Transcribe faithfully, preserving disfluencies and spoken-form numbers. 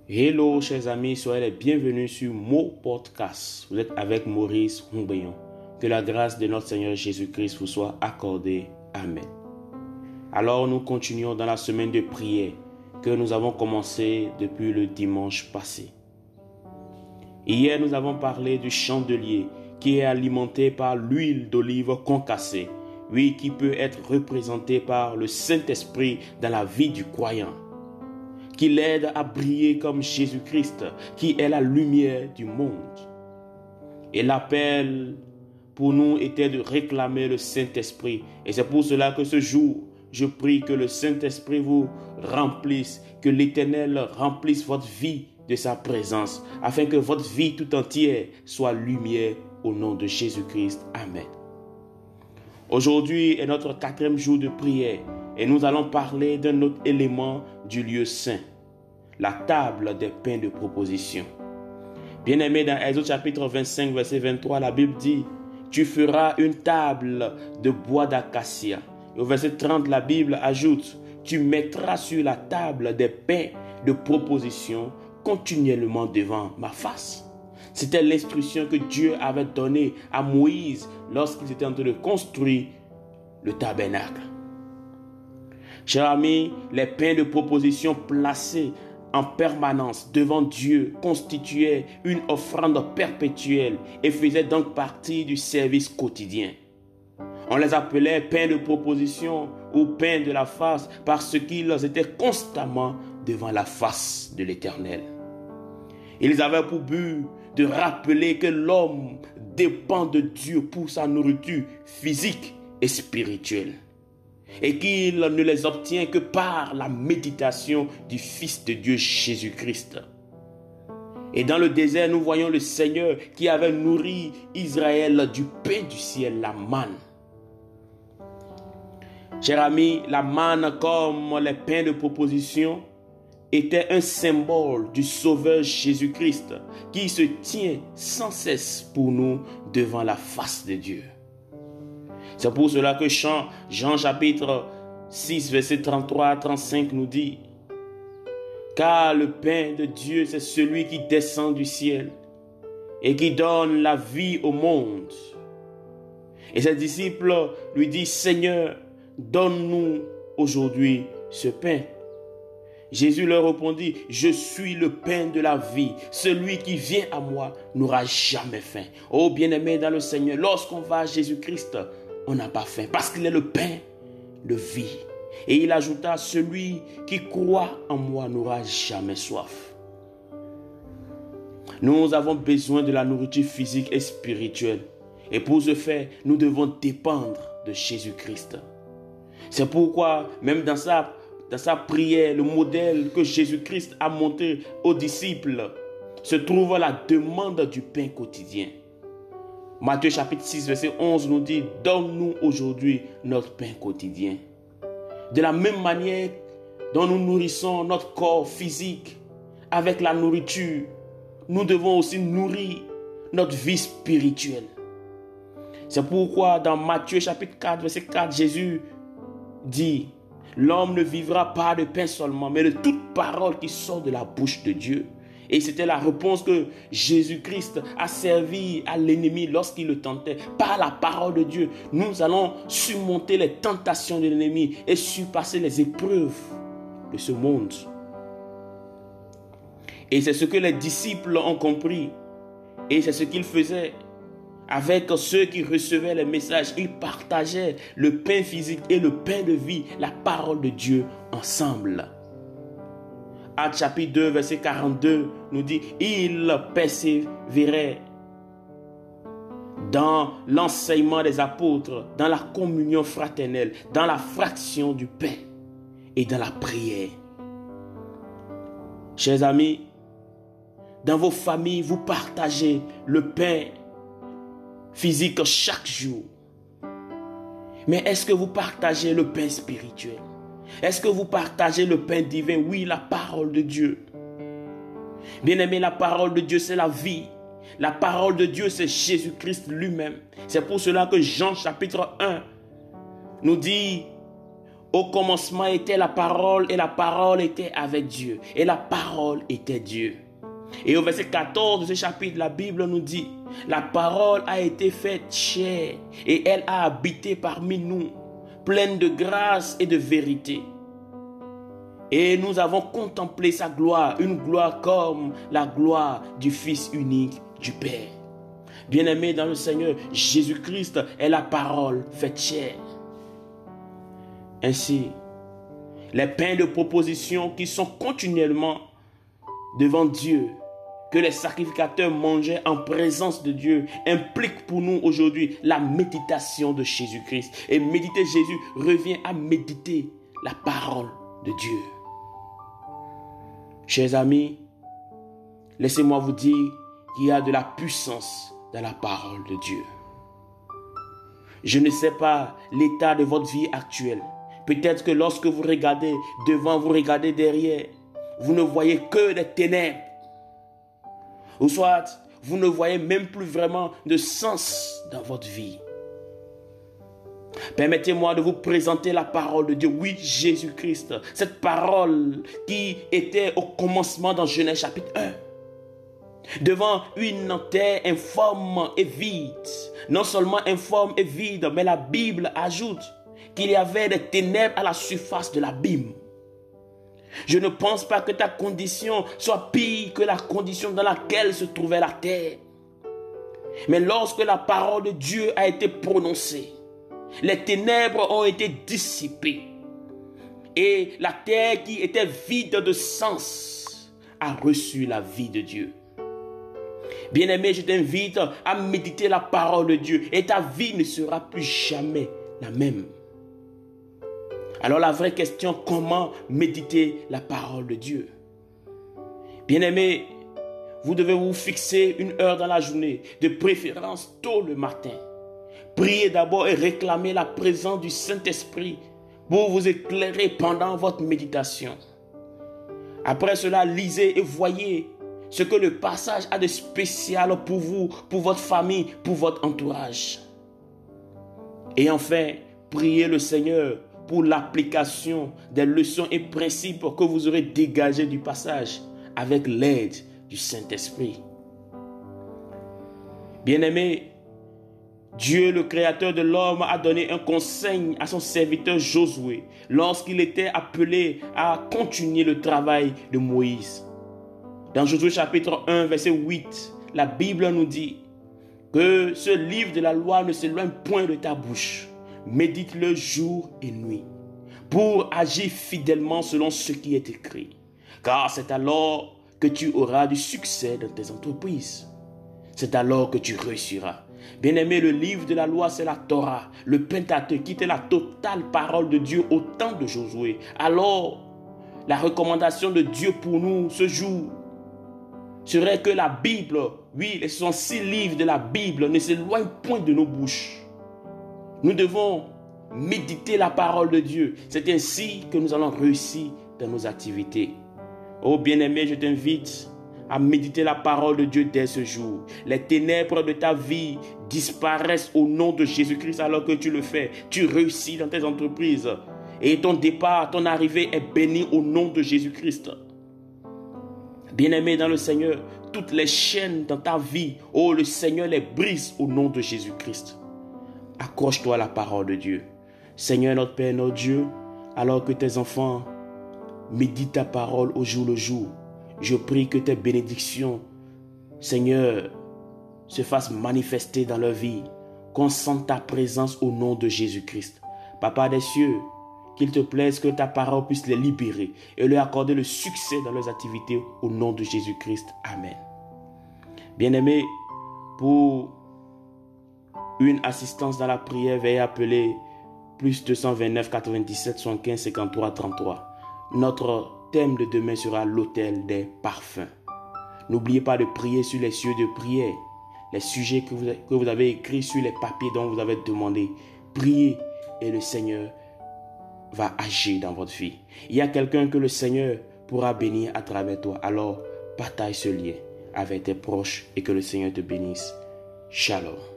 Hello chers amis, soyez les bienvenus sur Mo Podcast. Vous êtes avec Maurice Hongbayon. Que la grâce de notre Seigneur Jésus-Christ vous soit accordée. Amen. Alors nous continuons dans la semaine de prière que nous avons commencé depuis le dimanche passé. Hier nous avons parlé du chandelier qui est alimenté par l'huile d'olive concassée, oui, qui peut être représenté par le Saint-Esprit dans la vie du croyant, qui l'aide à briller comme Jésus-Christ, qui est la lumière du monde. Et l'appel pour nous était de réclamer le Saint-Esprit. Et c'est pour cela que ce jour, je prie que le Saint-Esprit vous remplisse, que l'Éternel remplisse votre vie de sa présence, afin que votre vie tout entière soit lumière au nom de Jésus-Christ. Amen. Aujourd'hui est notre quatrième jour de prière. Et nous allons parler d'un autre élément du lieu saint, la table des pains de proposition. Bien-aimé, dans Exode chapitre vingt-cinq, verset vingt-trois, la Bible dit « Tu feras une table de bois d'acacia ». Au verset trente, la Bible ajoute « Tu mettras sur la table des pains de proposition continuellement devant ma face ». C'était l'instruction que Dieu avait donnée à Moïse lorsqu'il était en train de construire le tabernacle. Chers amis, les pains de proposition placés en permanence devant Dieu constituaient une offrande perpétuelle et faisaient donc partie du service quotidien. On les appelait pains de proposition ou pains de la face parce qu'ils étaient constamment devant la face de l'Éternel. Ils avaient pour but de rappeler que l'homme dépend de Dieu pour sa nourriture physique et spirituelle, et qu'il ne les obtient que par la méditation du Fils de Dieu Jésus-Christ. Et dans le désert, nous voyons le Seigneur qui avait nourri Israël du pain du ciel, la manne. Chers amis, la manne, comme les pains de proposition, était un symbole du Sauveur Jésus-Christ qui se tient sans cesse pour nous devant la face de Dieu. C'est pour cela que Jean, Jean chapitre six, verset trente-trois à trente-cinq nous dit « Car le pain de Dieu, c'est celui qui descend du ciel et qui donne la vie au monde. » Et ses disciples lui disent « Seigneur, donne-nous aujourd'hui ce pain. » Jésus leur répondit « Je suis le pain de la vie. Celui qui vient à moi n'aura jamais faim. » Oh bien-aimé dans le Seigneur, lorsqu'on va à Jésus-Christ, on n'a pas faim parce qu'il est le pain de vie. Et il ajouta « Celui qui croit en moi n'aura jamais soif. » Nous avons besoin de la nourriture physique et spirituelle. Et pour ce faire, nous devons dépendre de Jésus-Christ. C'est pourquoi, même dans sa, dans sa prière, le modèle que Jésus-Christ a montré aux disciples, se trouve la demande du pain quotidien. Matthieu chapitre six, verset onze nous dit « Donne-nous aujourd'hui notre pain quotidien. » De la même manière dont nous nourrissons notre corps physique avec la nourriture, nous devons aussi nourrir notre vie spirituelle. C'est pourquoi dans Matthieu chapitre quatre, verset quatre, Jésus dit « L'homme ne vivra pas de pain seulement, mais de toute parole qui sort de la bouche de Dieu. » Et c'était la réponse que Jésus-Christ a servi à l'ennemi lorsqu'il le tentait. Par la parole de Dieu, nous allons surmonter les tentations de l'ennemi et surpasser les épreuves de ce monde. Et c'est ce que les disciples ont compris. Et c'est ce qu'ils faisaient. Avec ceux qui recevaient les messages, ils partageaient le pain physique et le pain de vie, la parole de Dieu ensemble. Actes chapitre deux, verset quarante-deux nous dit « Il persévérait dans l'enseignement des apôtres, dans la communion fraternelle, dans la fraction du pain et dans la prière. » Chers amis, dans vos familles, vous partagez le pain physique chaque jour. Mais est-ce que vous partagez le pain spirituel? Est-ce que vous partagez le pain divin? Oui, la parole de Dieu. Bien-aimé, la parole de Dieu, c'est la vie. La parole de Dieu, c'est Jésus-Christ lui-même. C'est pour cela que Jean chapitre un nous dit Au commencement était la parole et la parole était avec Dieu. Et la parole était Dieu. Et au verset quatorze de ce chapitre, la Bible nous dit, la parole a été faite chair et elle a habité parmi nous, pleine de grâce et de vérité. Et nous avons contemplé sa gloire, une gloire comme la gloire du Fils unique du Père. Bien-aimé dans le Seigneur, Jésus-Christ est la parole faite chair. Ainsi, les pains de proposition qui sont continuellement devant Dieu, que les sacrificateurs mangeaient en présence de Dieu, impliquent pour nous aujourd'hui la méditation de Jésus-Christ. Et méditer Jésus revient à méditer la parole de Dieu. Chers amis, laissez-moi vous dire qu'il y a de la puissance dans la parole de Dieu. Je ne sais pas l'état de votre vie actuelle. Peut-être que lorsque vous regardez devant, vous regardez derrière, vous ne voyez que des ténèbres. Ou soit, vous ne voyez même plus vraiment de sens dans votre vie. Permettez-moi de vous présenter la parole de Dieu. Oui, Jésus-Christ. Cette parole qui était au commencement dans Genèse chapitre un. Devant une terre informe et vide. Non seulement informe et vide, mais la Bible ajoute qu'il y avait des ténèbres à la surface de l'abîme. Je ne pense pas que ta condition soit pire que la condition dans laquelle se trouvait la terre. Mais lorsque la parole de Dieu a été prononcée, les ténèbres ont été dissipées. Et la terre qui était vide de sens a reçu la vie de Dieu. Bien-aimé, je t'invite à méditer la parole de Dieu et ta vie ne sera plus jamais la même. Alors la vraie question, comment méditer la parole de Dieu? Bien-aimé, vous devez vous fixer une heure dans la journée, de préférence tôt le matin. Priez d'abord et réclamez la présence du Saint-Esprit pour vous éclairer pendant votre méditation. Après cela, lisez et voyez ce que le passage a de spécial pour vous, pour votre famille, pour votre entourage. Et enfin, priez le Seigneur pour l'application des leçons et principes que vous aurez dégagés du passage avec l'aide du Saint-Esprit. Bien-aimé, Dieu, le créateur de l'homme, a donné un conseil à son serviteur Josué lorsqu'il était appelé à continuer le travail de Moïse. Dans Josué chapitre un, verset huit, la Bible nous dit que ce livre de la loi ne s'éloigne point de ta bouche. Médite-le jour et nuit pour agir fidèlement selon ce qui est écrit. Car c'est alors que tu auras du succès dans tes entreprises. C'est alors que tu réussiras. Bien-aimé, le livre de la loi, c'est la Torah, le Pentateuque, qui était la totale parole de Dieu au temps de Josué. Alors, la recommandation de Dieu pour nous ce jour serait que la Bible, oui, les soixante-six livres de la Bible ne s'éloignent point de nos bouches. Nous devons méditer la parole de Dieu. C'est ainsi que nous allons réussir dans nos activités. Oh bien-aimé, je t'invite à méditer la parole de Dieu dès ce jour. Les ténèbres de ta vie disparaissent au nom de Jésus-Christ alors que tu le fais. Tu réussis dans tes entreprises. Et ton départ, ton arrivée est béni au nom de Jésus-Christ. Bien-aimé dans le Seigneur, toutes les chaînes dans ta vie, oh le Seigneur les brise au nom de Jésus-Christ. Accroche-toi à la parole de Dieu. Seigneur notre Père, notre Dieu, alors que tes enfants méditent ta parole au jour le jour, je prie que tes bénédictions, Seigneur, se fassent manifester dans leur vie, qu'on sente ta présence au nom de Jésus-Christ. Papa des cieux, qu'il te plaise que ta parole puisse les libérer et leur accorder le succès dans leurs activités au nom de Jésus-Christ. Amen. Bien-aimés, pour une assistance dans la prière, veuillez appeler plus deux cent vingt-neuf quatre-vingt-dix-sept soixante-quinze cinquante-trois trente-trois. Notre thème de demain sera l'autel des parfums. N'oubliez pas de prier sur les cieux de prière, les sujets que vous, que vous avez écrits sur les papiers dont vous avez demandé. Priez et le Seigneur va agir dans votre vie. Il y a quelqu'un que le Seigneur pourra bénir à travers toi. Alors, partage ce lien avec tes proches et que le Seigneur te bénisse. Shalom.